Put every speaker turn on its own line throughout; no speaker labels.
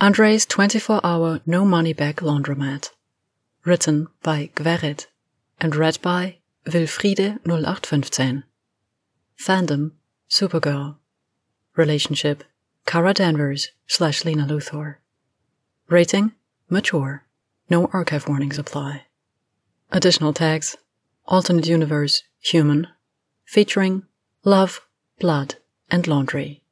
Andre's 24-hour no-money-back laundromat. Written by Gwerit and read by Wilfriede 0815. Fandom, Supergirl. Relationship, Kara Danvers / Lena Luthor. Rating, mature. No archive warnings apply. Additional tags, alternate universe, human, featuring love, blood, and laundry.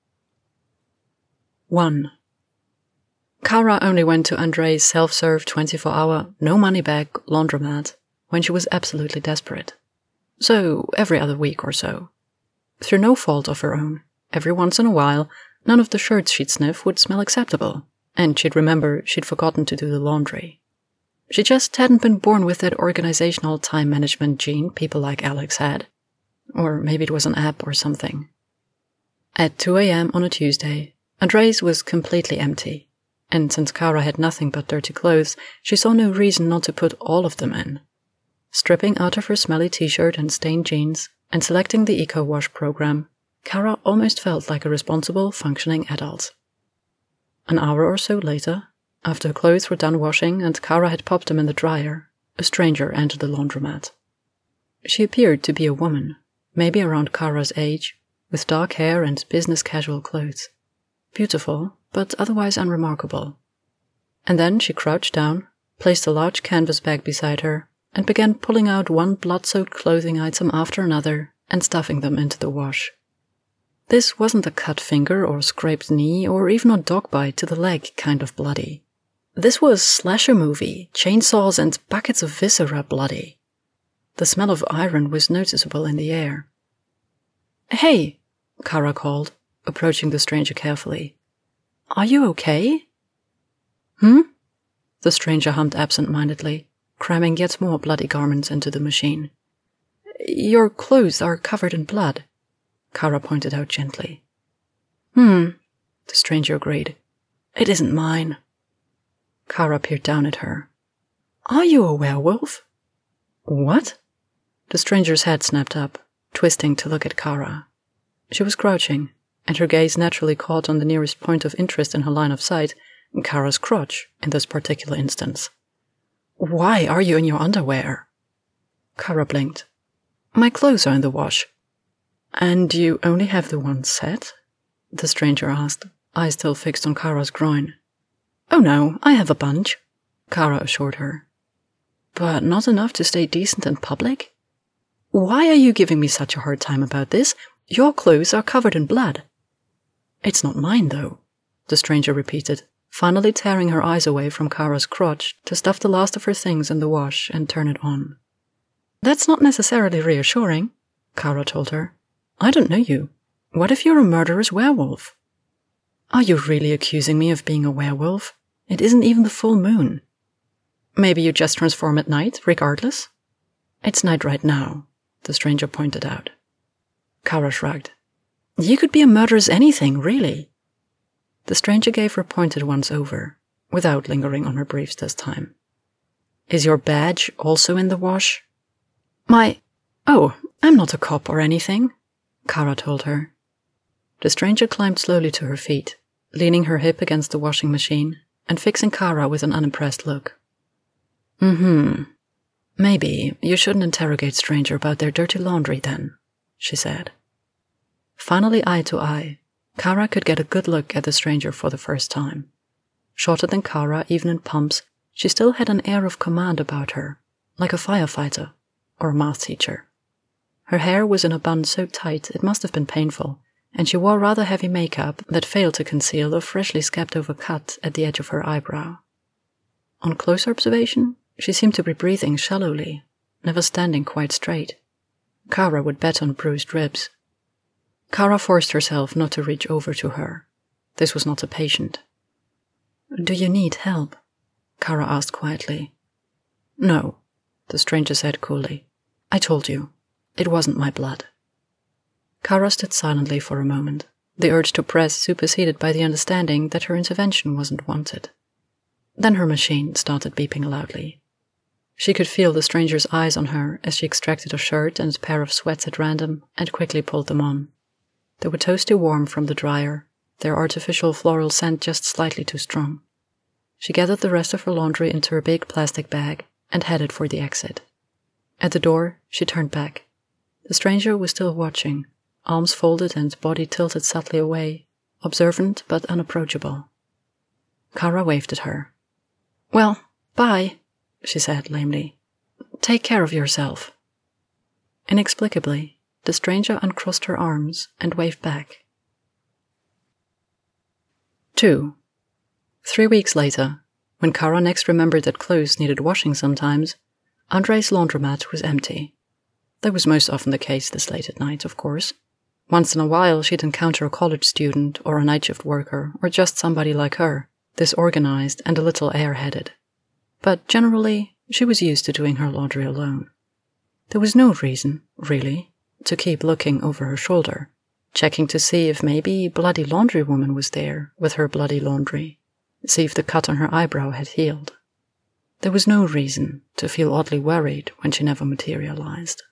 1. Kara only went to Andre's self-serve 24-hour, no-money-back laundromat when she was absolutely desperate. So, every other week or so. Through no fault of her own, every once in a while, none of the shirts she'd sniff would smell acceptable, and she'd remember she'd forgotten to do the laundry. She just hadn't been born with that organizational time management gene people like Alex had. Or maybe it was an app or something. At 2 a.m. on a Tuesday, Andre's was completely empty. And since Kara had nothing but dirty clothes, she saw no reason not to put all of them in. Stripping out of her smelly t-shirt and stained jeans, and selecting the Eco Wash program, Kara almost felt like a responsible, functioning adult. An hour or so later, after her clothes were done washing and Kara had popped them in the dryer, a stranger entered the laundromat. She appeared to be a woman, maybe around Kara's age, with dark hair and business-casual clothes. Beautiful, but otherwise unremarkable. And then she crouched down, placed a large canvas bag beside her, and began pulling out one blood-soaked clothing item after another and stuffing them into the wash. This wasn't a cut finger or scraped knee or even a dog bite to the leg kind of bloody. This was slasher movie, chainsaws and buckets of viscera bloody. The smell of iron was noticeable in the air. "Hey," Kara called, approaching the stranger carefully. "Are you okay?" The stranger hummed absent-mindedly, cramming yet more bloody garments into the machine. "Your clothes are covered in blood," Kara pointed out gently. The stranger agreed. "It isn't mine." Kara peered down at her. "Are you a werewolf?" "What?" The stranger's head snapped up, twisting to look at Kara. She was crouching, and her gaze naturally caught on the nearest point of interest in her line of sight, Kara's crotch in this particular instance. "Why are you in your underwear?" Kara blinked. "My clothes are in the wash." "And you only have the one set?" the stranger asked, eyes still fixed on Kara's groin. "Oh no, I have a bunch," Kara assured her. "But not enough to stay decent in public? Why are you giving me such a hard time about this? Your clothes are covered in blood." "It's not mine, though," the stranger repeated, finally tearing her eyes away from Kara's crotch to stuff the last of her things in the wash and turn it on. "That's not necessarily reassuring," Kara told her. "I don't know you. What if you're a murderous werewolf?" "Are you really accusing me of being a werewolf? It isn't even the full moon." "Maybe you just transform at night, regardless?" "It's night right now," the stranger pointed out. Kara shrugged. "You could be a murderous anything, really." The stranger gave her pointed once over, without lingering on her briefs this time. "Is your badge also in the wash?" "Oh, I'm not a cop or anything," Kara told her. The stranger climbed slowly to her feet, leaning her hip against the washing machine and fixing Kara with an unimpressed look. "Maybe you shouldn't interrogate stranger about their dirty laundry then," she said. Finally, eye to eye, Kara could get a good look at the stranger for the first time. Shorter than Kara, even in pumps, she still had an air of command about her, like a firefighter or a math teacher. Her hair was in a bun so tight it must have been painful, and she wore rather heavy makeup that failed to conceal a freshly scabbed-over cut at the edge of her eyebrow. On closer observation, she seemed to be breathing shallowly, never standing quite straight. Kara would bet on bruised ribs. Kara forced herself not to reach over to her. This was not a patient. "Do you need help?" Kara asked quietly. "No," the stranger said coolly. "I told you, it wasn't my blood." Kara stood silently for a moment, the urge to press superseded by the understanding that her intervention wasn't wanted. Then her machine started beeping loudly. She could feel the stranger's eyes on her as she extracted a shirt and a pair of sweats at random and quickly pulled them on. They were toasty warm from the dryer, their artificial floral scent just slightly too strong. She gathered the rest of her laundry into her big plastic bag and headed for the exit. At the door, she turned back. The stranger was still watching, arms folded and body tilted subtly away, observant but unapproachable. Kara waved at her. "Well, bye," she said lamely. "Take care of yourself." Inexplicably, the stranger uncrossed her arms and waved back. 2. 3 weeks later, when Kara next remembered that clothes needed washing sometimes, Andrei's laundromat was empty. That was most often the case this late at night, of course. Once in a while she'd encounter a college student or a night shift worker or just somebody like her, disorganized and a little airheaded. But generally, she was used to doing her laundry alone. There was no reason, really, to keep looking over her shoulder, checking to see if maybe Bloody Laundry Woman was there with her bloody laundry, see if the cut on her eyebrow had healed. There was no reason to feel oddly worried when she never materialized.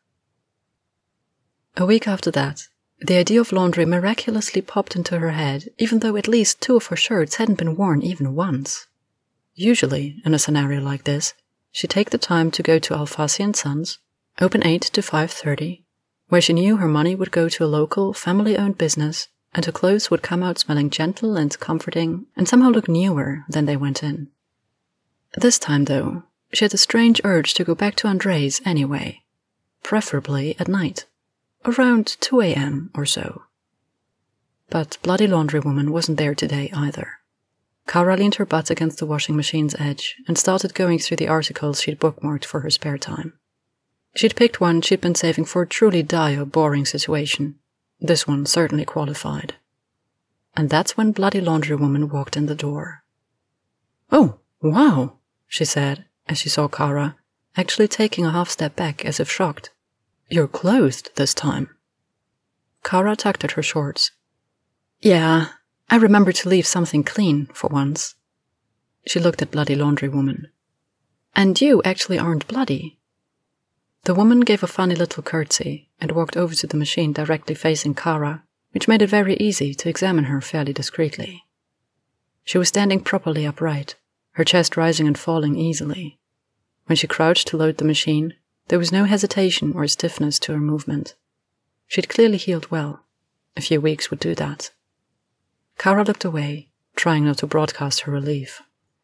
A week after that, the idea of laundry miraculously popped into her head, even though at least 2 of her shirts hadn't been worn even once. Usually, in a scenario like this, she'd take the time to go to Alfasi & Sons, open 8 to 5:30, where she knew her money would go to a local, family-owned business, and her clothes would come out smelling gentle and comforting, and somehow look newer than they went in. This time, though, she had a strange urge to go back to Andrei's anyway, preferably at night, around 2 a.m. or so. But Bloody Laundry Woman wasn't there today either. Kara leaned her butt against the washing machine's edge and started going through the articles she'd bookmarked for her spare time. She'd picked one she'd been saving for a truly dire, boring situation. This one certainly qualified. And that's when Bloody Laundry Woman walked in the door. "Oh, wow," she said, as she saw Kara, actually taking a half step back as if shocked. "You're clothed this time." Kara tugged at her shorts. "Yeah, I remembered to leave something clean for once." She looked at Bloody Laundry Woman. "And you actually aren't bloody." The woman gave a funny little curtsy and walked over to the machine directly facing Kara, which made it very easy to examine her fairly discreetly. She was standing properly upright, her chest rising and falling easily. When she crouched to load the machine, there was no hesitation or stiffness to her movement. She'd clearly healed well. A few weeks would do that. Kara looked away, trying not to broadcast her relief.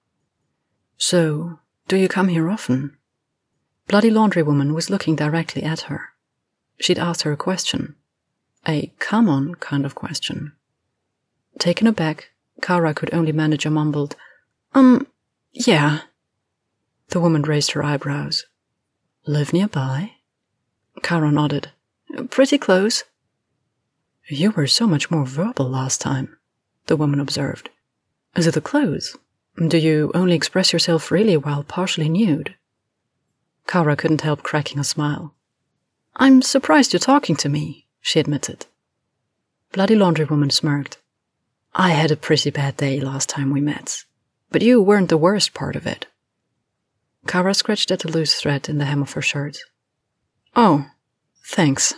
"So, do you come here often?" Bloody Laundry Woman was looking directly at her. She'd asked her a question. A come-on kind of question. Taken aback, Kara could only manage a mumbled, yeah." The woman raised her eyebrows. "Live nearby?" Kara nodded. "Pretty close." "You were so much more verbal last time," the woman observed. "Is it the clothes? Do you only express yourself freely while partially nude?" Kara couldn't help cracking a smile. "I'm surprised you're talking to me," she admitted. Bloody Laundry Woman smirked. "I had a pretty bad day last time we met, but you weren't the worst part of it." Kara scratched at the loose thread in the hem of her shirt. "Oh, thanks.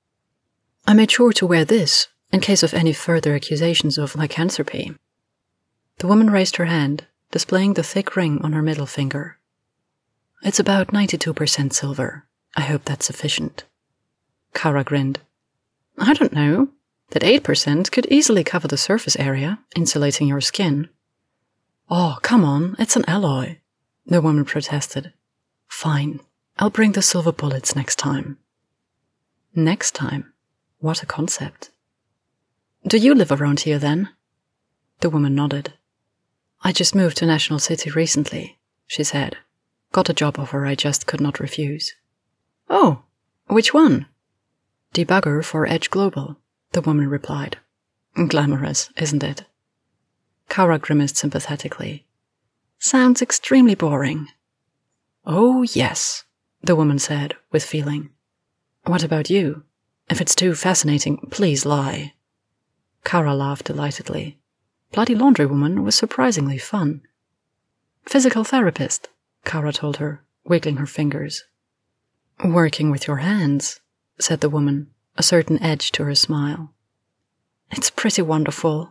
I made sure to wear this in case of any further accusations of lycanthropy." The woman raised her hand, displaying the thick ring on her middle finger. "It's about 92% silver. I hope that's sufficient." Kara grinned. "I don't know. That 8% could easily cover the surface area, insulating your skin." "Oh, come on, it's an alloy," the woman protested. "Fine, I'll bring the silver bullets next time." Next time? What a concept. "Do you live around here then?" The woman nodded. "I just moved to National City recently," she said. "Got a job offer I just could not refuse." "Oh, which one?" "Debugger for Edge Global," the woman replied. "Glamorous, isn't it?" Kara grimaced sympathetically. "Sounds extremely boring." "Oh, yes," the woman said, with feeling. "What about you? If it's too fascinating, please lie." Kara laughed delightedly. Bloody Laundry Woman was surprisingly fun. "Physical therapist," Kara told her, wiggling her fingers. "Working with your hands," said the woman, a certain edge to her smile. "It's pretty wonderful."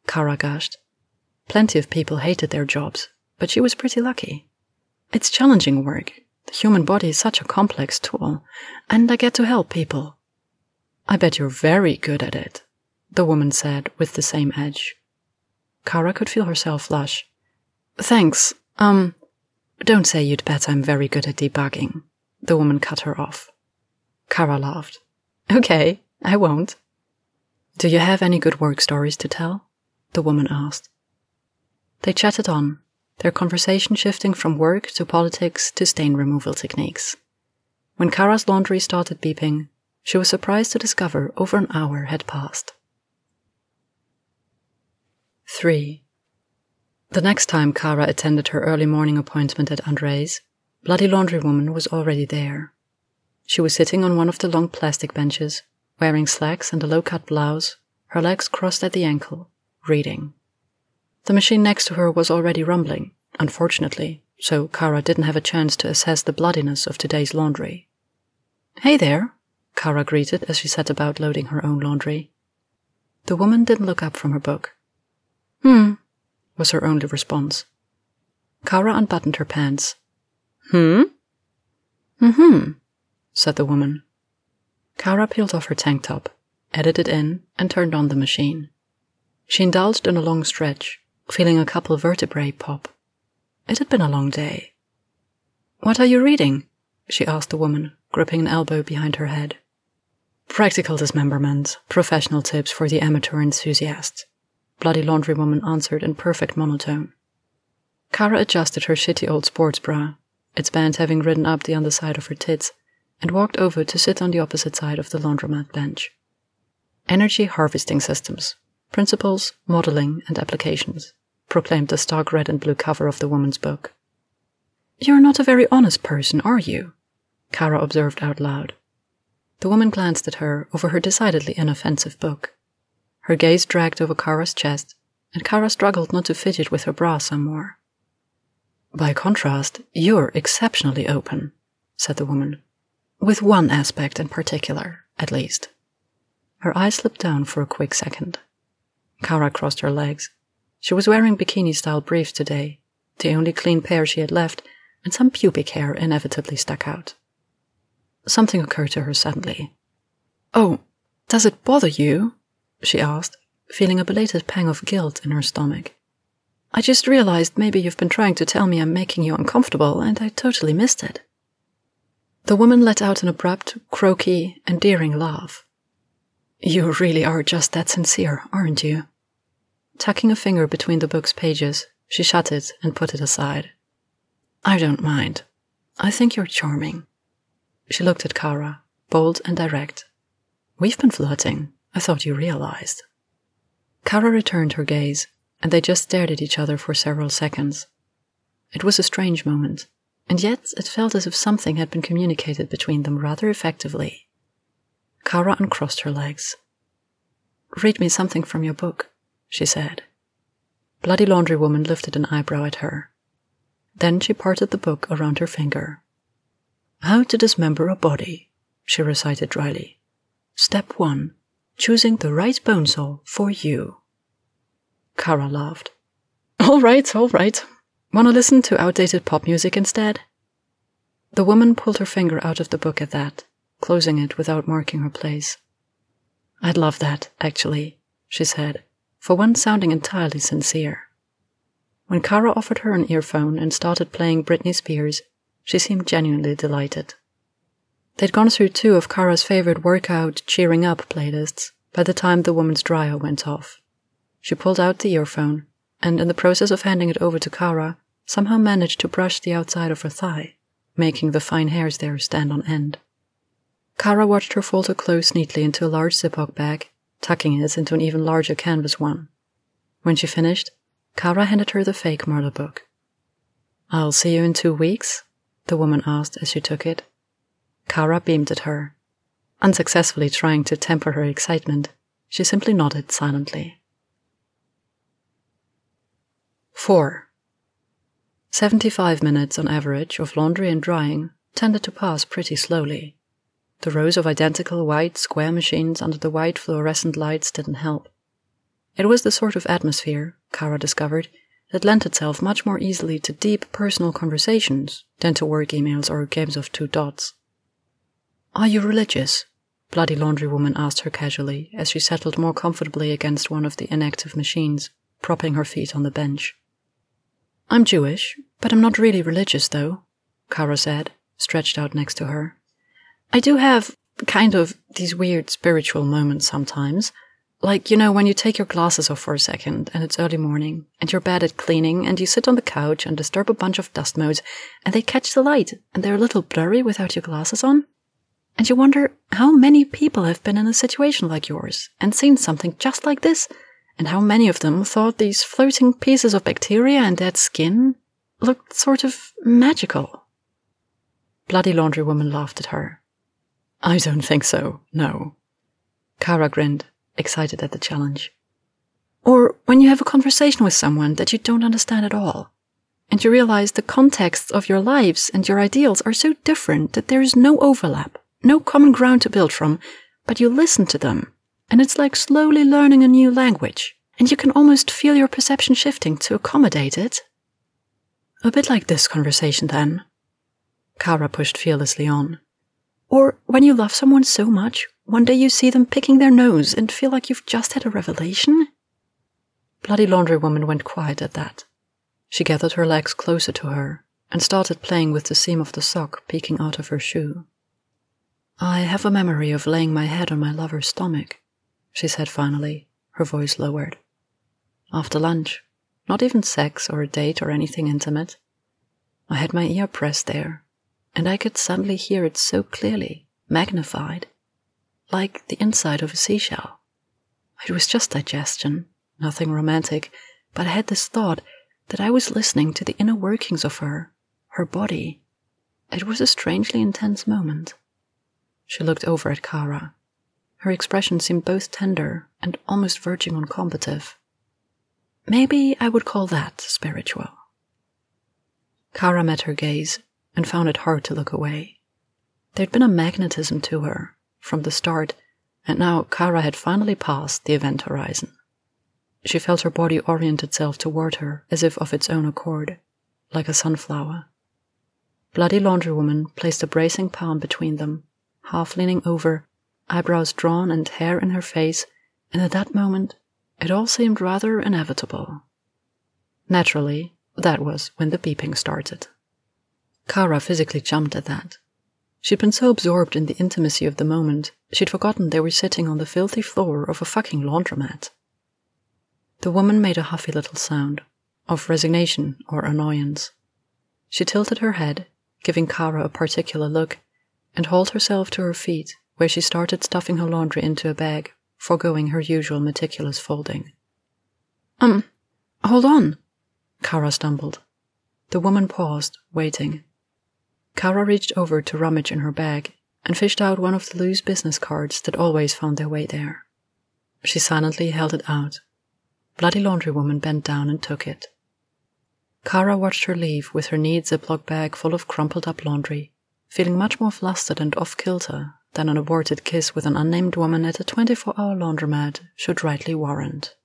Kara gushed. Plenty of people hated their jobs, but she was pretty lucky. It's challenging work. The human body is such a complex tool, and I get to help people. I bet you're very good at it, the woman said with the same edge. Kara could feel herself flush. Thanks. Don't say you'd bet I'm very good at debugging. The woman cut her off. Kara laughed. Okay, I won't. Do you have any good work stories to tell? The woman asked. They chatted on, their conversation shifting from work to politics to stain removal techniques. When Kara's laundry started beeping, she was surprised to discover over an hour had passed. 3. The next time Kara attended her early morning appointment at Andre's, Bloody Laundry Woman was already there. She was sitting on one of the long plastic benches, wearing slacks and a low-cut blouse, her legs crossed at the ankle, reading. The machine next to her was already rumbling, unfortunately, so Kara didn't have a chance to assess the bloodiness of today's laundry. Hey there, Kara greeted as she set about loading her own laundry. The woman didn't look up from her book. Was her only response. Kara unbuttoned her pants. Said the woman. Kara peeled off her tank top, added it in, and turned on the machine. She indulged in a long stretch, feeling a couple vertebrae pop. It had been a long day. What are you reading? She asked the woman, gripping an elbow behind her head. Practical dismemberment, professional tips for the amateur enthusiast. Bloody Laundry Woman answered in perfect monotone. Kara adjusted her shitty old sports bra, its band having ridden up the underside of her tits, and walked over to sit on the opposite side of the laundromat bench. Energy harvesting systems, principles, modeling, and applications, proclaimed the stark red and blue cover of the woman's book. You're not a very honest person, are you? Kara observed out loud. The woman glanced at her over her decidedly inoffensive book. Her gaze dragged over Kara's chest, and Kara struggled not to fidget with her bra some more. By contrast, you're exceptionally open, said the woman. With one aspect in particular, at least. Her eyes slipped down for a quick second. Kara crossed her legs. She was wearing bikini-style briefs today, the only clean pair she had left, and some pubic hair inevitably stuck out. Something occurred to her suddenly. Oh, does it bother you? She asked, feeling a belated pang of guilt in her stomach. I just realized maybe you've been trying to tell me I'm making you uncomfortable, and I totally missed it. The woman let out an abrupt, croaky, endearing laugh. You really are just that sincere, aren't you? Tucking a finger between the book's pages, she shut it and put it aside. I don't mind. I think you're charming. She looked at Kara, bold and direct. We've been flirting. I thought you realized. Kara returned her gaze, and they just stared at each other for several seconds. It was a strange moment, and yet it felt as if something had been communicated between them rather effectively. Kara uncrossed her legs. Read me something from your book, she said. Bloody Laundry Woman lifted an eyebrow at her. Then she parted the book around her finger. How to dismember a body, she recited dryly. Step 1. Choosing the right bone saw for you. Kara laughed. All right. Wanna listen to outdated pop music instead? The woman pulled her finger out of the book at that, closing it without marking her place. I'd love that, actually, she said, for once sounding entirely sincere. When Kara offered her an earphone and started playing Britney Spears, she seemed genuinely delighted. They'd gone through 2 of Kara's favorite workout, cheering up playlists by the time the woman's dryer went off. She pulled out the earphone, and in the process of handing it over to Kara, somehow managed to brush the outside of her thigh, making the fine hairs there stand on end. Kara watched her fold her clothes neatly into a large Ziploc bag, tucking it into an even larger canvas one. When she finished, Kara handed her the fake murder book. I'll see you in 2 weeks? The woman asked as she took it. Kara beamed at her. Unsuccessfully trying to temper her excitement, she simply nodded silently. 4. 75 minutes on average of laundry and drying tended to pass pretty slowly. The rows of identical white square machines under the white fluorescent lights didn't help. It was the sort of atmosphere, Kara discovered, that lent itself much more easily to deep personal conversations than to work emails or games of two dots. "Are you religious?" Bloody Laundry Woman asked her casually as she settled more comfortably against one of the inactive machines, propping her feet on the bench. "I'm Jewish, but I'm not really religious, though," Kara said, stretched out next to her. "I do have, kind of, these weird spiritual moments sometimes. Like, when you take your glasses off for a second, and it's early morning, and you're bad at cleaning, and you sit on the couch and disturb a bunch of dust motes, and they catch the light, and they're a little blurry without your glasses on. And you wonder how many people have been in a situation like yours, and seen something just like this, and how many of them thought these floating pieces of bacteria and dead skin looked sort of magical." Bloody Laundry Woman laughed at her. "I don't think so, no." Kara grinned, excited at the challenge. "Or when you have a conversation with someone that you don't understand at all, and you realize the contexts of your lives and your ideals are so different that there is no overlap, no common ground to build from, but you listen to them, and it's like slowly learning a new language, and you can almost feel your perception shifting to accommodate it." "A bit like this conversation, then." Kara pushed fearlessly on. "Or when you love someone so much, one day you see them picking their nose and feel like you've just had a revelation." Bloody Laundry Woman went quiet at that. She gathered her legs closer to her and started playing with the seam of the sock peeking out of her shoe. "I have a memory of laying my head on my lover's stomach," she said finally, her voice lowered. "After lunch, not even sex or a date or anything intimate. I had my ear pressed there, and I could suddenly hear it so clearly, magnified, like the inside of a seashell. It was just digestion, nothing romantic, but I had this thought that I was listening to the inner workings of her body. It was a strangely intense moment." She looked over at Kara. Her expression seemed both tender and almost verging on combative. "Maybe I would call that spiritual." Kara met her gaze and found it hard to look away. There'd been a magnetism to her from the start, and now Kara had finally passed the event horizon. She felt her body orient itself toward her as if of its own accord, like a sunflower. Bloody Laundry Woman placed a bracing palm between them, half leaning over, eyebrows drawn and hair in her face, and at that moment it all seemed rather inevitable. Naturally, that was when the beeping started. Kara physically jumped at that. She'd been so absorbed in the intimacy of the moment, she'd forgotten they were sitting on the filthy floor of a fucking laundromat. The woman made a huffy little sound, of resignation or annoyance. She tilted her head, giving Kara a particular look, and hauled herself to her feet, where she started stuffing her laundry into a bag, foregoing her usual meticulous folding. Hold on," Kara stumbled. The woman paused, waiting. Kara reached over to rummage in her bag and fished out one of the loose business cards that always found their way there. She silently held it out. Bloody Laundry Woman bent down and took it. Kara watched her leave with her neat Ziploc bag full of crumpled-up laundry, feeling much more flustered and off-kilter than an aborted kiss with an unnamed woman at a 24-hour laundromat should rightly warrant.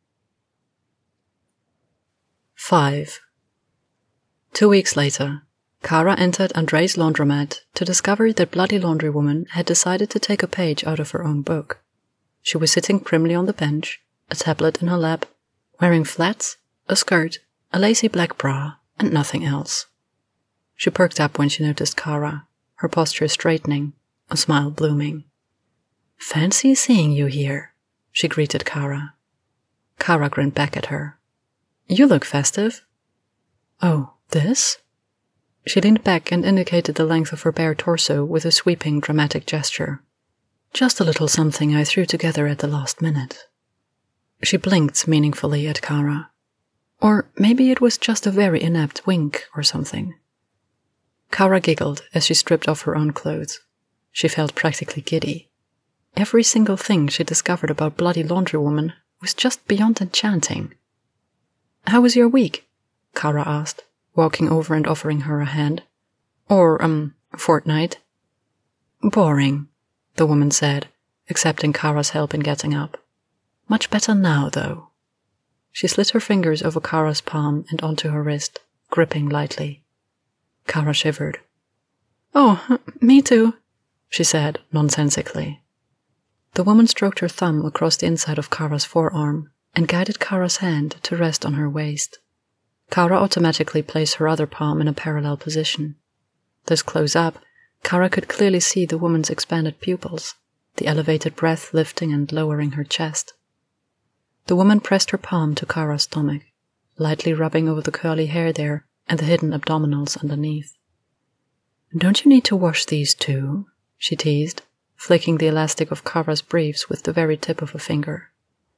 5. 2 weeks later, Kara entered Andrei's laundromat to discover that Bloody Laundry Woman had decided to take a page out of her own book. She was sitting primly on the bench, a tablet in her lap, wearing flats, a skirt, a lacy black bra, and nothing else. She perked up when she noticed Kara, her posture straightening, a smile blooming. "Fancy seeing you here," she greeted Kara. Kara grinned back at her. "You look festive." "Oh, this?" She leaned back and indicated the length of her bare torso with a sweeping, dramatic gesture. "Just a little something I threw together at the last minute." She blinked meaningfully at Kara. Or maybe it was just a very inept wink or something. Kara giggled as she stripped off her own clothes. She felt practically giddy. Every single thing she discovered about Bloody Laundry Woman was just beyond enchanting. "How was your week?" Kara asked, walking over and offering her a hand. "Or, fortnight?" "Boring," the woman said, accepting Kara's help in getting up. Much better now, though. She slid her fingers over Kara's palm and onto her wrist, gripping lightly. Kara shivered. "Oh, me too," she said nonsensically. The woman stroked her thumb across the inside of Kara's forearm and guided Kara's hand to rest on her waist. Kara automatically placed her other palm in a parallel position. This close up, Kara could clearly see the woman's expanded pupils, the elevated breath lifting and lowering her chest. The woman pressed her palm to Kara's stomach, lightly rubbing over the curly hair there and the hidden abdominals underneath. "Don't you need to wash these too?" she teased, flicking the elastic of Kara's briefs with the very tip of a finger.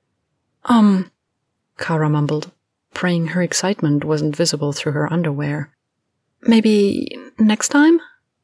Kara mumbled, praying her excitement wasn't visible through her underwear. "Maybe next time?"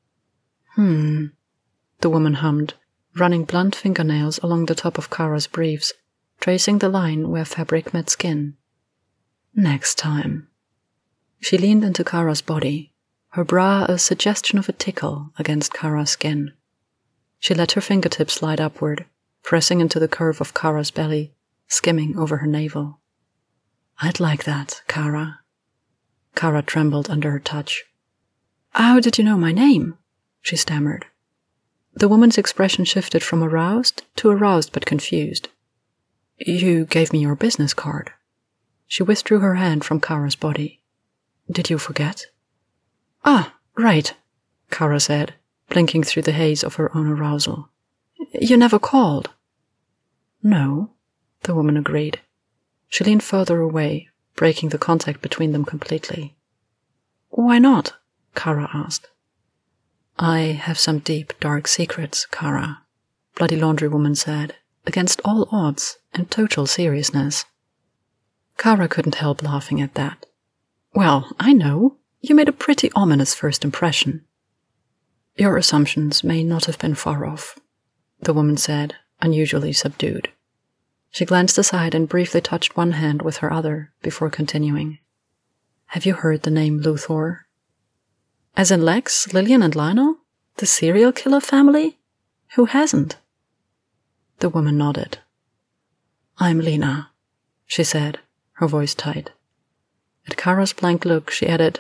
The woman hummed, running blunt fingernails along the top of Kara's briefs, tracing the line where fabric met skin. "Next time." She leaned into Kara's body, her bra a suggestion of a tickle against Kara's skin. She let her fingertips slide upward, pressing into the curve of Kara's belly, skimming over her navel. "I'd like that, Kara." Kara trembled under her touch. "How did you know my name?" she stammered. The woman's expression shifted from aroused to aroused but confused. "You gave me your business card." She withdrew her hand from Kara's body. "Did you forget?" "Ah, right," Kara said, blinking through the haze of her own arousal. "You never called." "No," the woman agreed. She leaned further away, breaking the contact between them completely. "Why not?" Kara asked. "I have some deep, dark secrets, Kara," Bloody Laundry Woman said, against all odds and total seriousness. Kara couldn't help laughing at that. "Well, I know. You made a pretty ominous first impression." "Your assumptions may not have been far off," the woman said, unusually subdued. She glanced aside and briefly touched one hand with her other before continuing. "Have you heard the name Luthor?" "As in Lex, Lillian, and Lionel? The serial killer family? Who hasn't?" The woman nodded. "I'm Lena," she said, her voice tight. At Kara's blank look, she added,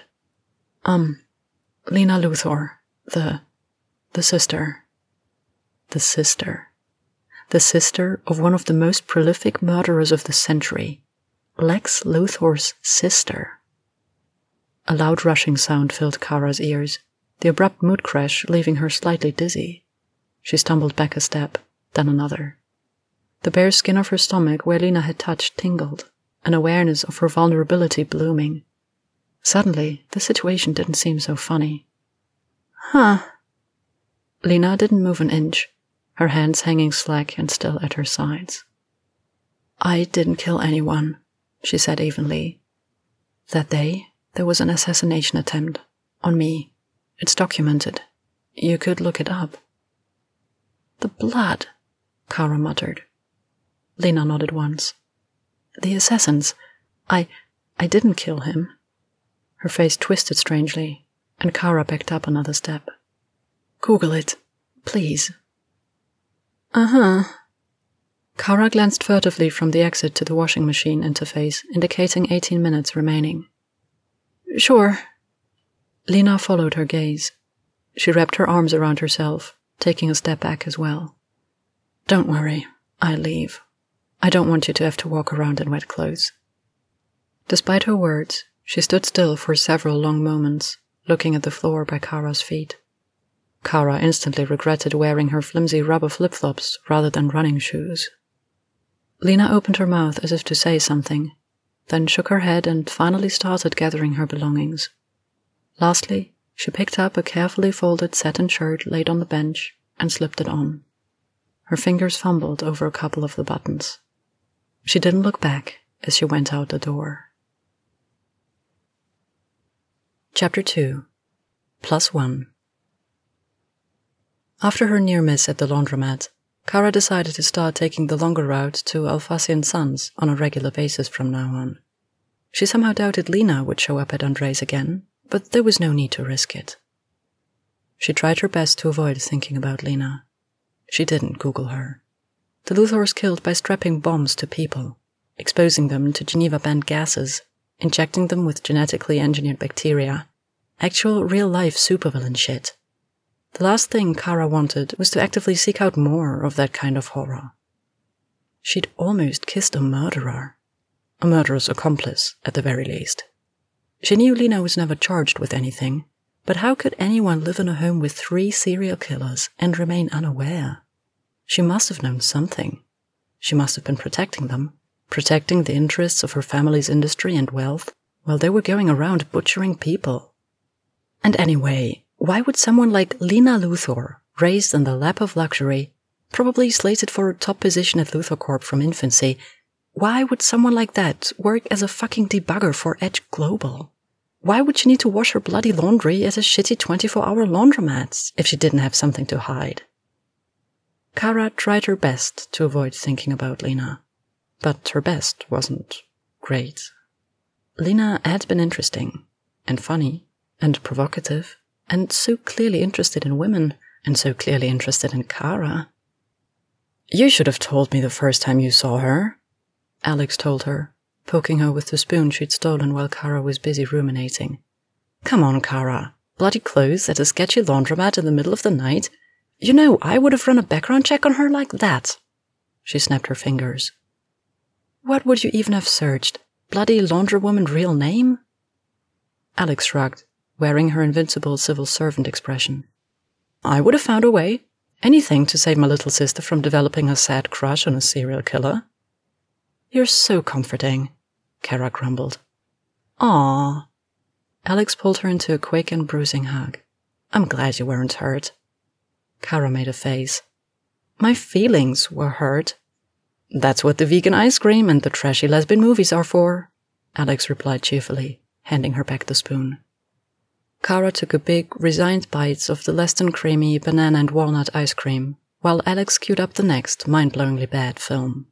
Lena Luthor, the sister." The sister. The sister of one of the most prolific murderers of the century. Lex Luthor's sister. A loud rushing sound filled Kara's ears, the abrupt mood crash leaving her slightly dizzy. She stumbled back a step, then another. The bare skin of her stomach where Lena had touched tingled, an awareness of her vulnerability blooming. Suddenly, the situation didn't seem so funny. "Huh." Lena didn't move an inch, her hands hanging slack and still at her sides. "I didn't kill anyone," she said evenly. "That day, there was an assassination attempt on me. It's documented. You could look it up." "The blood," Kara muttered. Lena nodded once. "The assassins. I didn't kill him." Her face twisted strangely, and Kara backed up another step. "Google it, please." "Uh-huh." Kara glanced furtively from the exit to the washing machine interface, indicating 18 minutes remaining. "Sure." Lena followed her gaze. She wrapped her arms around herself, taking a step back as well. "Don't worry, I'll leave. I don't want you to have to walk around in wet clothes." Despite her words, she stood still for several long moments, looking at the floor by Kara's feet. Kara instantly regretted wearing her flimsy rubber flip-flops rather than running shoes. Lena opened her mouth as if to say something, then shook her head and finally started gathering her belongings. Lastly, she picked up a carefully folded satin shirt laid on the bench and slipped it on. Her fingers fumbled over a couple of the buttons. She didn't look back as she went out the door. Chapter 2. +1. After her near miss at the laundromat, Kara decided to start taking the longer route to Alphacian Sons on a regular basis from now on. She somehow doubted Lena would show up at Andre's again, but there was no need to risk it. She tried her best to avoid thinking about Lena. She didn't Google her. The Luthors killed by strapping bombs to people, exposing them to Geneva-banned gases, injecting them with genetically engineered bacteria. Actual real-life supervillain shit. The last thing Kara wanted was to actively seek out more of that kind of horror. She'd almost kissed a murderer. A murderer's accomplice, at the very least. She knew Lena was never charged with anything, but how could anyone live in a home with 3 serial killers and remain unaware? She must have known something. She must have been protecting them, protecting the interests of her family's industry and wealth, while they were going around butchering people. And anyway, why would someone like Lena Luthor, raised in the lap of luxury, probably slated for a top position at Luthor Corp from infancy, why would someone like that work as a fucking debugger for Edge Global? Why would she need to wash her bloody laundry at a shitty 24-hour laundromat if she didn't have something to hide? Kara tried her best to avoid thinking about Lena, but her best wasn't great. Lena had been interesting, and funny, and provocative, and so clearly interested in women, and so clearly interested in Kara. "You should have told me the first time you saw her," Alex told her, poking her with the spoon she'd stolen while Kara was busy ruminating. "Come on, Kara. Bloody clothes at a sketchy laundromat in the middle of the night? You know, I would have run a background check on her like that." She snapped her fingers. "What would you even have searched? Bloody laundrywoman real name?" Alex shrugged, wearing her invincible civil servant expression. "I would have found a way. Anything to save my little sister from developing a sad crush on a serial killer." "You're so comforting," Kara grumbled. "Aww." Alex pulled her into a quick and bruising hug. "I'm glad you weren't hurt." Kara made a face. "My feelings were hurt." "That's what the vegan ice cream and the trashy lesbian movies are for," Alex replied cheerfully, handing her back the spoon. Kara took a big, resigned bite of the less than creamy banana and walnut ice cream, while Alex queued up the next mind-blowingly bad film.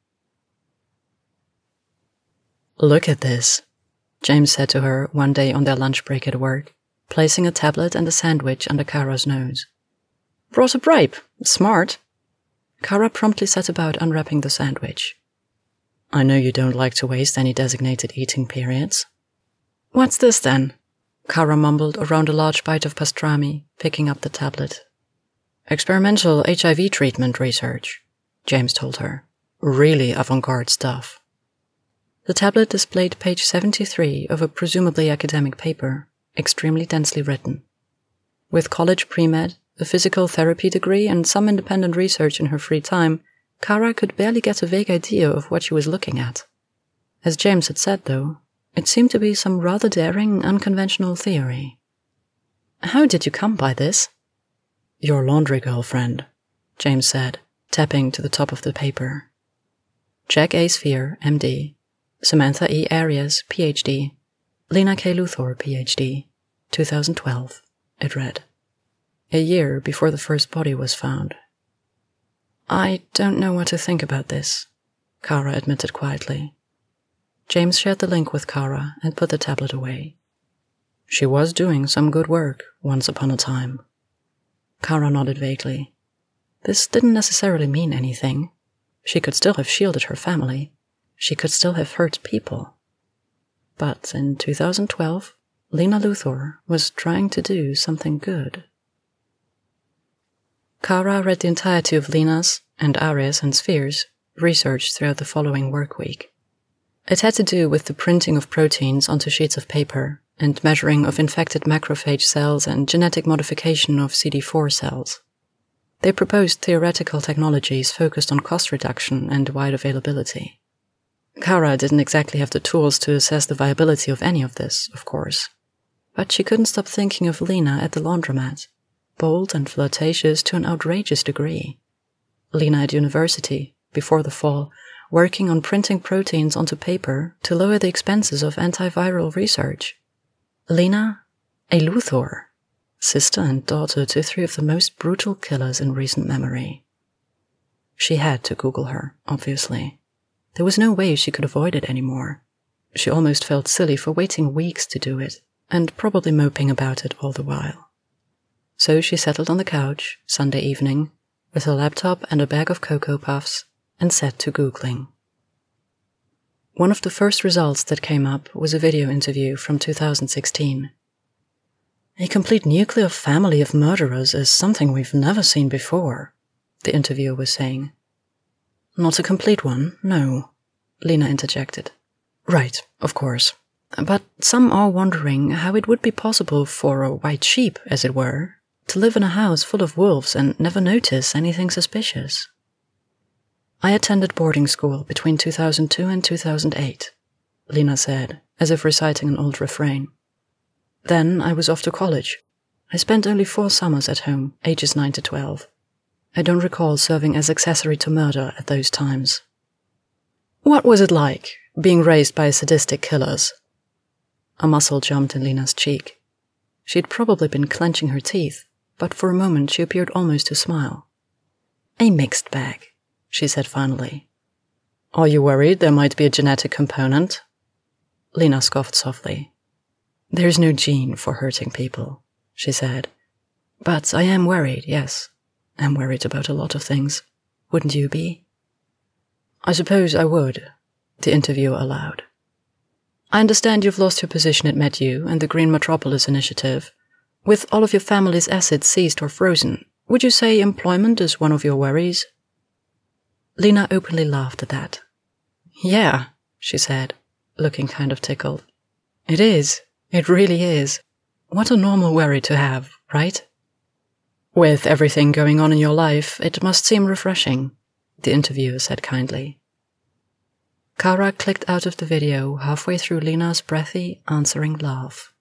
"Look at this," James said to her one day on their lunch break at work, placing a tablet and a sandwich under Kara's nose. "Brought a bribe. Smart." Kara promptly set about unwrapping the sandwich. "I know you don't like to waste any designated eating periods." "What's this, then?" Kara mumbled around a large bite of pastrami, picking up the tablet. "Experimental HIV treatment research," James told her. "Really avant-garde stuff." The tablet displayed page 73 of a presumably academic paper, extremely densely written. With college pre-med, a physical therapy degree, and some independent research in her free time, Kara could barely get a vague idea of what she was looking at. As James had said, though, it seemed to be some rather daring, unconventional theory. "How did you come by this?" "Your laundry girlfriend," James said, tapping to the top of the paper. "Jack A. Sphere, M.D., Samantha E. Arias, Ph.D., Lena K. Luthor, Ph.D., 2012, it read. A year before the first body was found. "I don't know what to think about this," Kara admitted quietly. James shared the link with Kara and put the tablet away. "She was doing some good work once upon a time." Kara nodded vaguely. This didn't necessarily mean anything. She could still have shielded her family. She could still have hurt people. But in 2012, Lena Luthor was trying to do something good. Kara read the entirety of Lena's, and Arias and Sphere's, research throughout the following work week. It had to do with the printing of proteins onto sheets of paper, and measuring of infected macrophage cells and genetic modification of CD4 cells. They proposed theoretical technologies focused on cost reduction and wide availability. Kara didn't exactly have the tools to assess the viability of any of this, of course. But she couldn't stop thinking of Lena at the laundromat, bold and flirtatious to an outrageous degree. Lena at university, before the fall, working on printing proteins onto paper to lower the expenses of antiviral research. Lena, a Luthor, sister and daughter to 3 of the most brutal killers in recent memory. She had to Google her, obviously. There was no way she could avoid it anymore. She almost felt silly for waiting weeks to do it, and probably moping about it all the while. So she settled on the couch, Sunday evening, with her laptop and a bag of Cocoa Puffs, and set to Googling. One of the first results that came up was a video interview from 2016. "A complete nuclear family of murderers is something we've never seen before," the interviewer was saying. "Not a complete one, no," Lena interjected. "Right, of course. But some are wondering how it would be possible for a white sheep, as it were, to live in a house full of wolves and never notice anything suspicious." "I attended boarding school between 2002 and 2008, Lena said, as if reciting an old refrain. "Then I was off to college. I spent only 4 summers at home, ages 9 to 12. I don't recall serving as accessory to murder at those times." "What was it like, being raised by sadistic killers?" A muscle jumped in Lena's cheek. She had probably been clenching her teeth, but for a moment she appeared almost to smile. "A mixed bag," she said finally. "Are you worried there might be a genetic component?" Lena scoffed softly. "There's no gene for hurting people," she said. "But I am worried, yes. I'm worried about a lot of things. Wouldn't you be?" "I suppose I would," the interviewer allowed. "I understand you've lost your position at MedU and the Green Metropolis Initiative. With all of your family's assets seized or frozen, would you say employment is one of your worries?" Lena openly laughed at that. "Yeah," she said, looking kind of tickled. "It is. It really is. What a normal worry to have, right?" "With everything going on in your life, it must seem refreshing," the interviewer said kindly. Kara clicked out of the video halfway through Lena's breathy, answering laugh.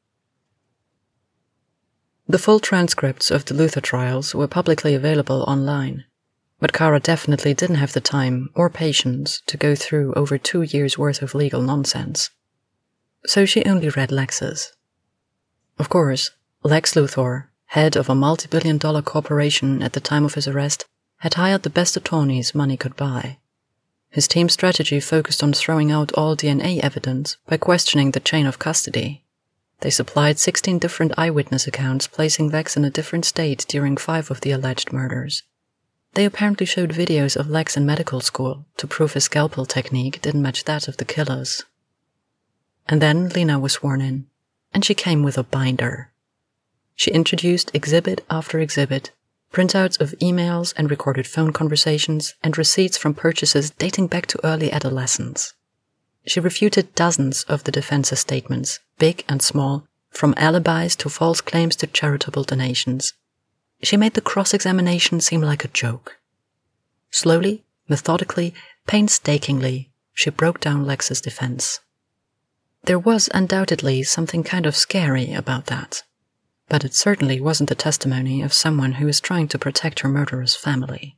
The full transcripts of the Luther trials were publicly available online, but Kara definitely didn't have the time or patience to go through over 2 years' worth of legal nonsense. So she only read Lex's. Of course, Lex Luthor, head of a multi-billion-dollar corporation at the time of his arrest, had hired the best attorneys money could buy. His team's strategy focused on throwing out all DNA evidence by questioning the chain of custody. They supplied 16 different eyewitness accounts placing Lex in a different state during 5 of the alleged murders. They apparently showed videos of Lex in medical school to prove his scalpel technique didn't match that of the killers. And then Lena was sworn in, and she came with a binder. She introduced exhibit after exhibit, printouts of emails and recorded phone conversations and receipts from purchases dating back to early adolescence. She refuted dozens of the defense's statements, big and small, from alibis to false claims to charitable donations. She made the cross-examination seem like a joke. Slowly, methodically, painstakingly, she broke down Lex's defense. There was undoubtedly something kind of scary about that, but it certainly wasn't the testimony of someone who was trying to protect her murderous family.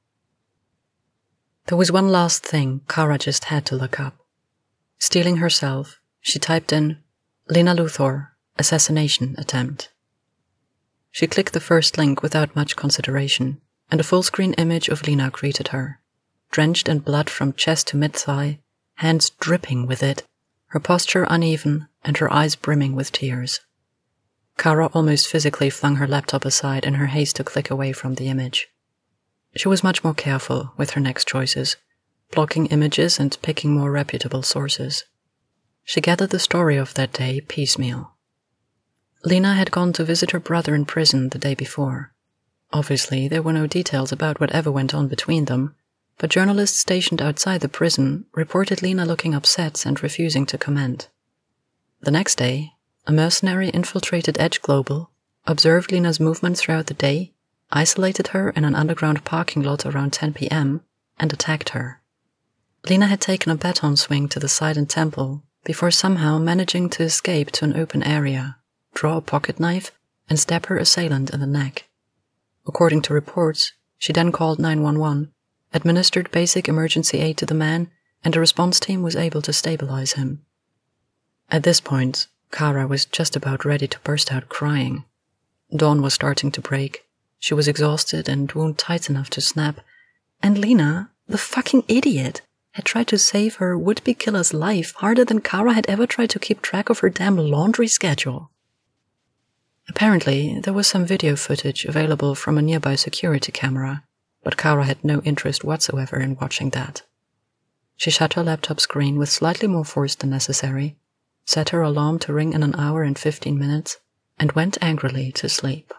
There was one last thing Kara just had to look up. Steeling herself, she typed in, "Lena Luthor, assassination attempt." She clicked the first link without much consideration, and a full-screen image of Lena greeted her, drenched in blood from chest to mid-thigh, hands dripping with it, her posture uneven, and her eyes brimming with tears. Kara almost physically flung her laptop aside in her haste to click away from the image. She was much more careful with her next choices, blocking images and picking more reputable sources. She gathered the story of that day piecemeal. Lena had gone to visit her brother in prison the day before. Obviously, there were no details about whatever went on between them, but journalists stationed outside the prison reported Lena looking upset and refusing to comment. The next day, a mercenary infiltrated Edge Global, observed Lena's movement throughout the day, isolated her in an underground parking lot around 10 p.m., and attacked her. Lena had taken a baton swing to the side and temple before somehow managing to escape to an open area, draw a pocket knife, and stab her assailant in the neck. According to reports, she then called 911, administered basic emergency aid to the man, and a response team was able to stabilize him. At this point, Kara was just about ready to burst out crying. Dawn was starting to break. She was exhausted and wound tight enough to snap. And Lena, the fucking idiot, had tried to save her would-be killer's life harder than Kara had ever tried to keep track of her damn laundry schedule. Apparently, there was some video footage available from a nearby security camera, but Kara had no interest whatsoever in watching that. She shut her laptop screen with slightly more force than necessary, set her alarm to ring in an hour and 15 minutes, and went angrily to sleep.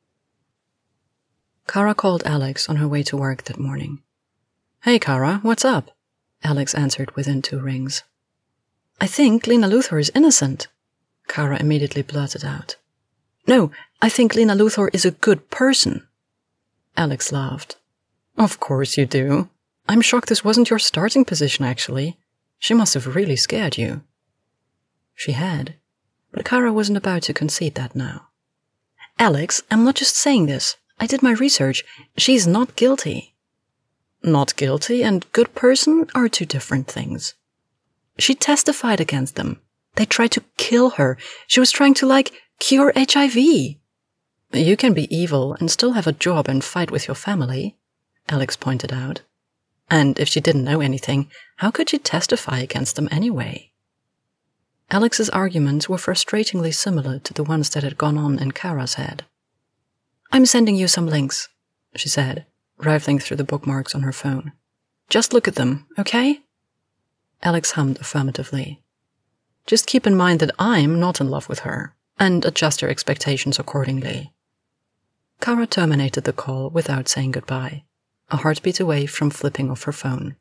Kara called Alex on her way to work that morning. "Hey, Kara, what's up?" Alex answered within 2 rings. "I think Lena Luthor is innocent," Kara immediately blurted out. "No, I think Lena Luthor is a good person." Alex laughed. "Of course you do. I'm shocked this wasn't your starting position, actually. She must have really scared you." She had, but Kara wasn't about to concede that now. "Alex, I'm not just saying this. I did my research. She's not guilty." Not guilty and good person are 2 different things. She testified against them. They tried to kill her. She was trying to, cure HIV. "You can be evil and still have a job and fight with your family," Alex pointed out. And if she didn't know anything, how could she testify against them anyway? Alex's arguments were frustratingly similar to the ones that had gone on in Kara's head. "I'm sending you some links," she said, rifling through the bookmarks on her phone. "Just look at them, okay?" Alex hummed affirmatively. "Just keep in mind that I'm not in love with her, and adjust your expectations accordingly." Kara terminated the call without saying goodbye, a heartbeat away from flipping off her phone.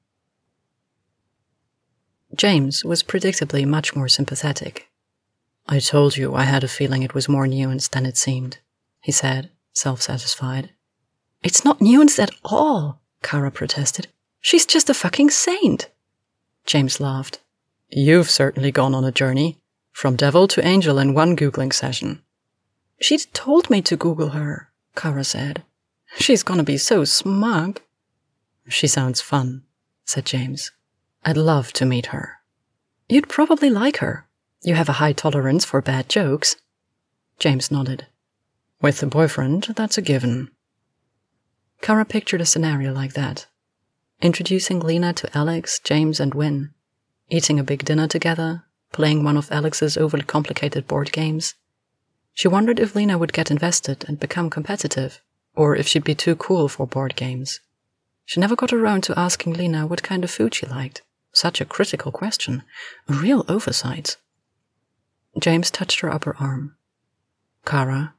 James was predictably much more sympathetic. "I told you I had a feeling it was more nuanced than it seemed," he said, self-satisfied. "It's not nuanced at all," Kara protested. "She's just a fucking saint." James laughed. "You've certainly gone on a journey, from devil to angel in 1 Googling session." "She'd told me to Google her," Kara said. "She's gonna be so smug." "She sounds fun," said James. "I'd love to meet her." "You'd probably like her. You have a high tolerance for bad jokes." James nodded. "With a boyfriend, that's a given." Kara pictured a scenario like that. Introducing Lena to Alex, James, and Wynne. Eating a big dinner together, playing one of Alex's overly complicated board games. She wondered if Lena would get invested and become competitive, or if she'd be too cool for board games. She never got around to asking Lena what kind of food she liked. Such a critical question. A real oversight. James touched her upper arm. "Kara."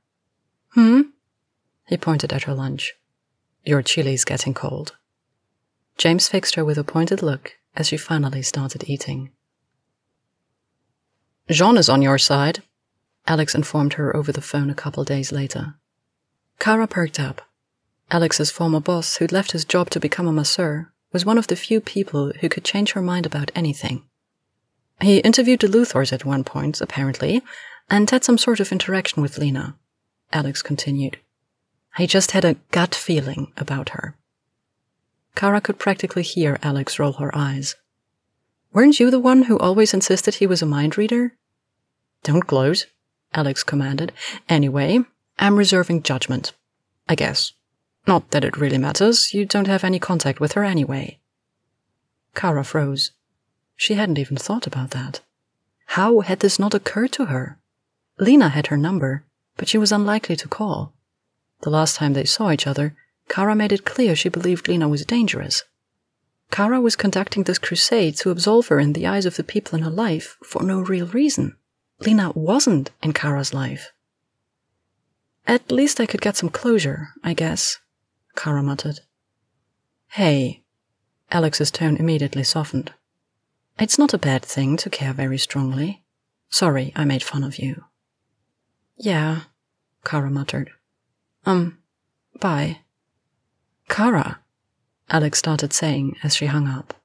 He pointed at her lunch. "Your chili's getting cold." James fixed her with a pointed look as she finally started eating. "Jean is on your side," Alex informed her over the phone a couple days later. Kara perked up. Alex's former boss, who'd left his job to become a masseur, was one of the few people who could change her mind about anything. He interviewed the Luthors at one point, apparently, and had some sort of interaction with Lena. Alex continued. "He just had a gut feeling about her." Kara could practically hear Alex roll her eyes. "Weren't you the one who always insisted he was a mind reader?" "Don't gloat," Alex commanded. "Anyway, I'm reserving judgment. I guess. Not that it really matters, you don't have any contact with her anyway." Kara froze. She hadn't even thought about that. How had this not occurred to her? Lena had her number, but she was unlikely to call. The last time they saw each other, Kara made it clear she believed Lena was dangerous. Kara was conducting this crusade to absolve her in the eyes of the people in her life for no real reason. Lena wasn't in Kara's life. "At least I could get some closure, I guess," Kara muttered. "Hey." Alex's tone immediately softened. "It's not a bad thing to care very strongly. Sorry I made fun of you." "Yeah," Kara muttered. Bye." "Kara," Alex started saying as she hung up.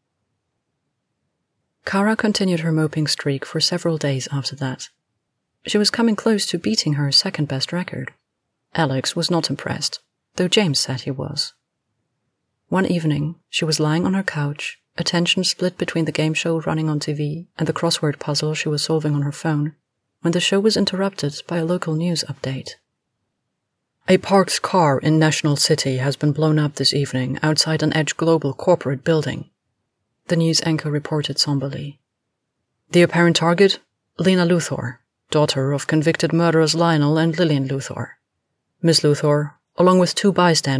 Kara continued her moping streak for several days after that. She was coming close to beating her second-best record. Alex was not impressed, though James said he was. One evening, she was lying on her couch, attention split between the game show running on TV and the crossword puzzle she was solving on her phone, when the show was interrupted by a local news update. "A parked car in National City has been blown up this evening outside an Edge Global corporate building," the news anchor reported somberly. "The apparent target? Lena Luthor, daughter of convicted murderers Lionel and Lillian Luthor. Miss Luthor, along with 2 bystanders,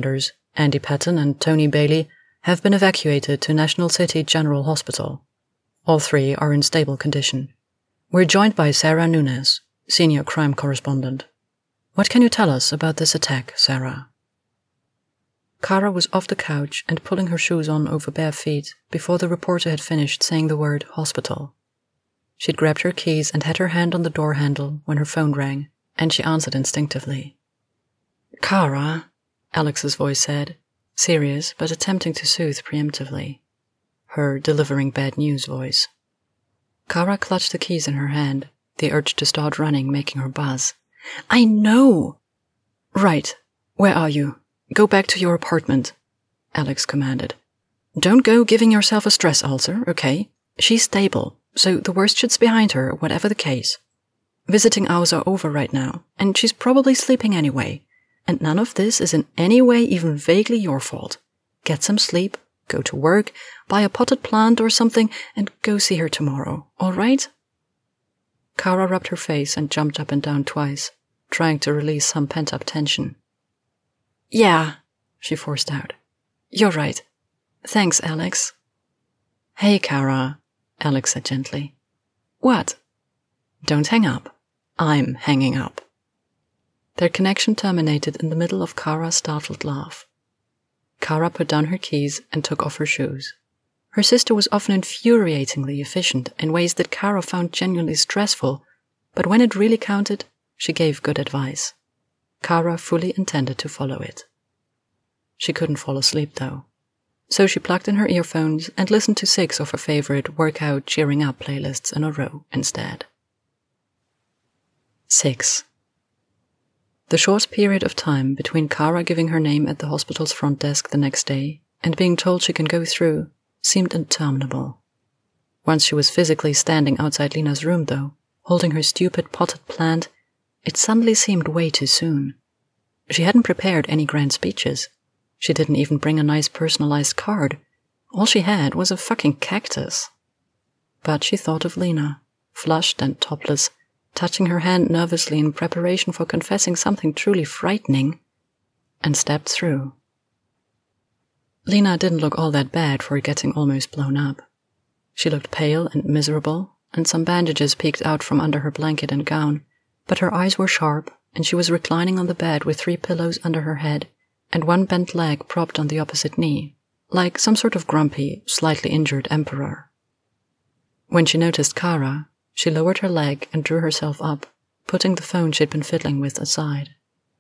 Andy Patton and Tony Bailey, have been evacuated to National City General Hospital. All 3 are in stable condition. We're joined by Sarah Nunes, senior crime correspondent. What can you tell us about this attack, Sarah? Kara was off the couch and pulling her shoes on over bare feet before the reporter had finished saying the word hospital. She'd grabbed her keys and had her hand on the door handle when her phone rang, and she answered instinctively. Kara, Alex's voice said, serious but attempting to soothe preemptively. Her delivering bad news voice. Kara clutched the keys in her hand, the urge to start running making her buzz. I know! Right. Where are you? Go back to your apartment, Alex commanded. Don't go giving yourself a stress ulcer, okay? She's stable, so the worst shit's behind her, whatever the case. Visiting hours are over right now, and she's probably sleeping anyway. And none of this is in any way even vaguely your fault. Get some sleep, go to work, buy a potted plant or something, and go see her tomorrow, all right? Kara rubbed her face and jumped up and down twice, trying to release some pent-up tension. Yeah, she forced out. You're right. Thanks, Alex. Hey, Kara, Alex said gently. What? Don't hang up. I'm hanging up. Their connection terminated in the middle of Kara's startled laugh. Kara put down her keys and took off her shoes. Her sister was often infuriatingly efficient in ways that Kara found genuinely stressful, but when it really counted, she gave good advice. Kara fully intended to follow it. She couldn't fall asleep, though. So she plugged in her earphones and listened to 6 of her favorite workout cheering up playlists in a row instead. 6. The short period of time between Kara giving her name at the hospital's front desk the next day and being told she can go through seemed interminable. Once she was physically standing outside Lena's room, though, holding her stupid potted plant, it suddenly seemed way too soon. She hadn't prepared any grand speeches. She didn't even bring a nice personalized card. All she had was a fucking cactus. But she thought of Lena, flushed and topless, touching her hand nervously in preparation for confessing something truly frightening, and stepped through. Lena didn't look all that bad for getting almost blown up. She looked pale and miserable, and some bandages peeked out from under her blanket and gown, but her eyes were sharp, and she was reclining on the bed with 3 pillows under her head and 1 bent leg propped on the opposite knee, like some sort of grumpy, slightly injured emperor. When she noticed Kara, she lowered her leg and drew herself up, putting the phone she'd been fiddling with aside.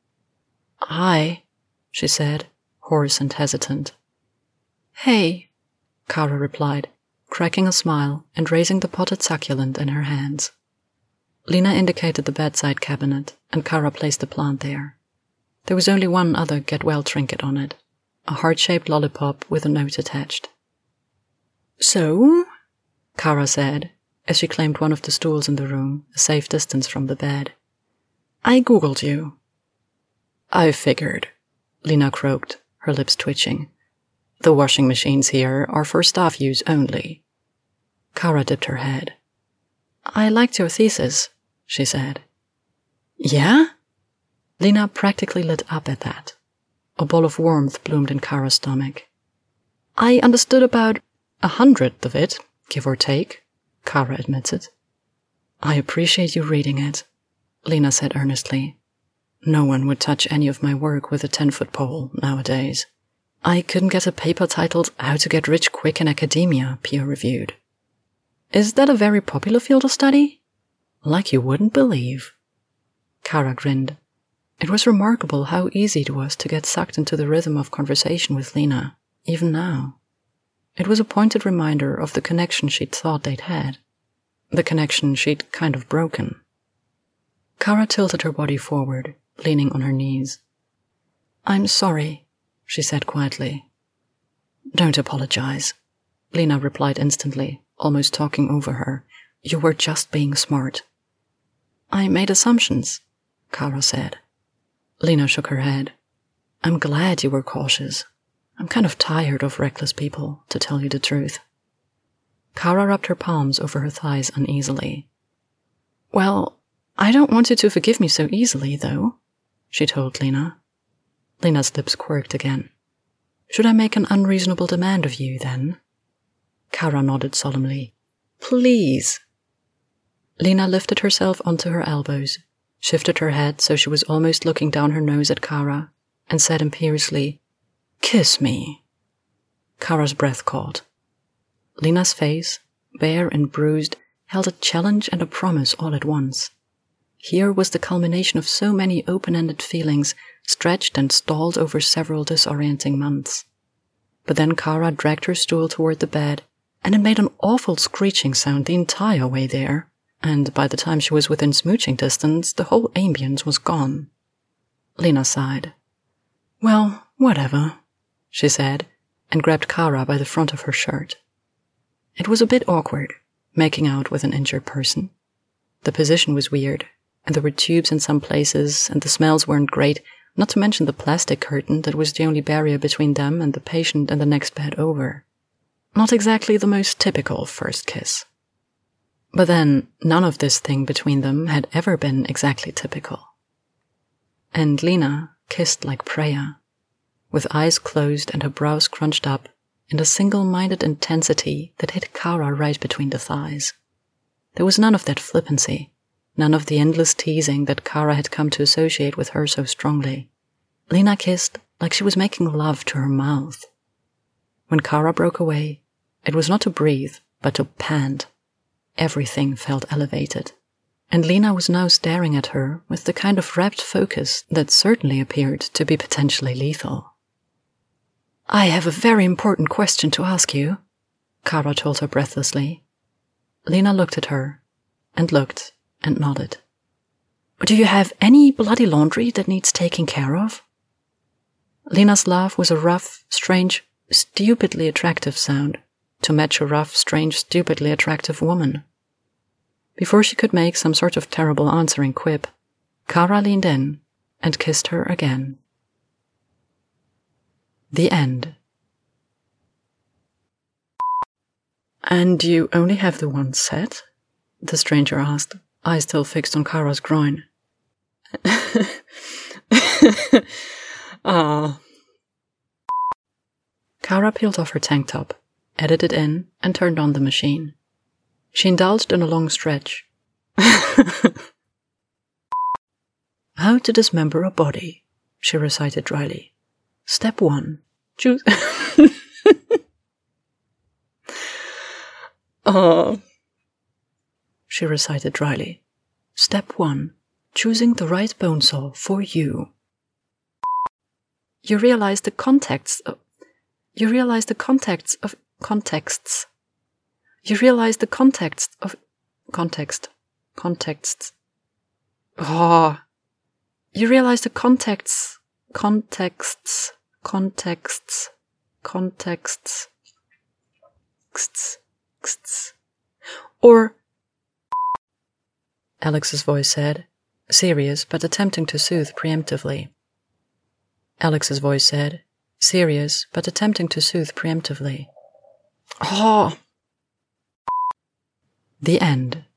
Hi, she said, hoarse and hesitant. Hey, Kara replied, cracking a smile and raising the potted succulent in her hands. Lena indicated the bedside cabinet, and Kara placed the plant there. There was only one other get-well trinket on it, a heart-shaped lollipop with a note attached. So, Kara said, as she claimed one of the stools in the room, a safe distance from the bed. I googled you. I figured, Lena croaked, her lips twitching. The washing machines here are for staff use only. Kara dipped her head. I liked your thesis, she said. Yeah? Lena practically lit up at that. A ball of warmth bloomed in Kara's stomach. I understood about 100th of it, give or take, Kara admitted. I appreciate you reading it, Lena said earnestly. No one would touch any of my work with a 10-foot pole nowadays. I couldn't get a paper titled How to Get Rich Quick in Academia peer-reviewed. Is that a very popular field of study? Like you wouldn't believe. Kara grinned. It was remarkable how easy it was to get sucked into the rhythm of conversation with Lena, even now. It was a pointed reminder of the connection she'd thought they'd had. The connection she'd kind of broken. Kara tilted her body forward, leaning on her knees. I'm sorry, she said quietly. Don't apologize, Lena replied instantly, almost talking over her. You were just being smart. I made assumptions, Kara said. Lena shook her head. I'm glad you were cautious. I'm kind of tired of reckless people, to tell you the truth. Kara rubbed her palms over her thighs uneasily. Well, I don't want you to forgive me so easily, though, she told Lena. Lena's lips quirked again. Should I make an unreasonable demand of you, then? Kara nodded solemnly. Please. Lena lifted herself onto her elbows, shifted her head so she was almost looking down her nose at Kara, and said imperiously, Kiss me. Kara's breath caught. Lena's face, bare and bruised, held a challenge and a promise all at once. Here was the culmination of so many open-ended feelings, stretched and stalled over several disorienting months. But then Kara dragged her stool toward the bed, and it made an awful screeching sound the entire way there, and by the time she was within smooching distance, the whole ambience was gone. Lena sighed. Well, whatever, she said, and grabbed Kara by the front of her shirt. It was a bit awkward, making out with an injured person. The position was weird, and there were tubes in some places, and the smells weren't great, not to mention the plastic curtain that was the only barrier between them and the patient and the next bed over. Not exactly the most typical first kiss. But then, none of this thing between them had ever been exactly typical. And Lena kissed like Freya, with eyes closed and her brows scrunched up, in a single-minded intensity that hit Kara right between the thighs. There was none of that flippancy, none of the endless teasing that Kara had come to associate with her so strongly. Lena kissed like she was making love to her mouth. When Kara broke away, it was not to breathe, but to pant. Everything felt elevated, and Lena was now staring at her with the kind of rapt focus that certainly appeared to be potentially lethal. I have a very important question to ask you, Kara told her breathlessly. Lena looked at her, and looked, and nodded. Do you have any bloody laundry that needs taking care of? Lena's laugh was a rough, strange, stupidly attractive sound, to match a rough, strange, stupidly attractive woman. Before she could make some sort of terrible answering quip, Kara leaned in and kissed her again. The end. And you only have the one set? The stranger asked, eyes still fixed on Kara's groin. Ah. Kara peeled off her tank top, added it in, and turned on the machine. She indulged in a long stretch. How to dismember a body, she recited dryly. Step 1. Choose... she recited dryly. Step 1. Choosing the right bone saw for you. You realize the contexts of... You realize the contexts of... Contexts. You realize the context of... Contexts. You realize the contexts... Contexts. Or... Alex's voice said, serious but attempting to soothe preemptively. Alex's voice said, serious but attempting to soothe preemptively. The end.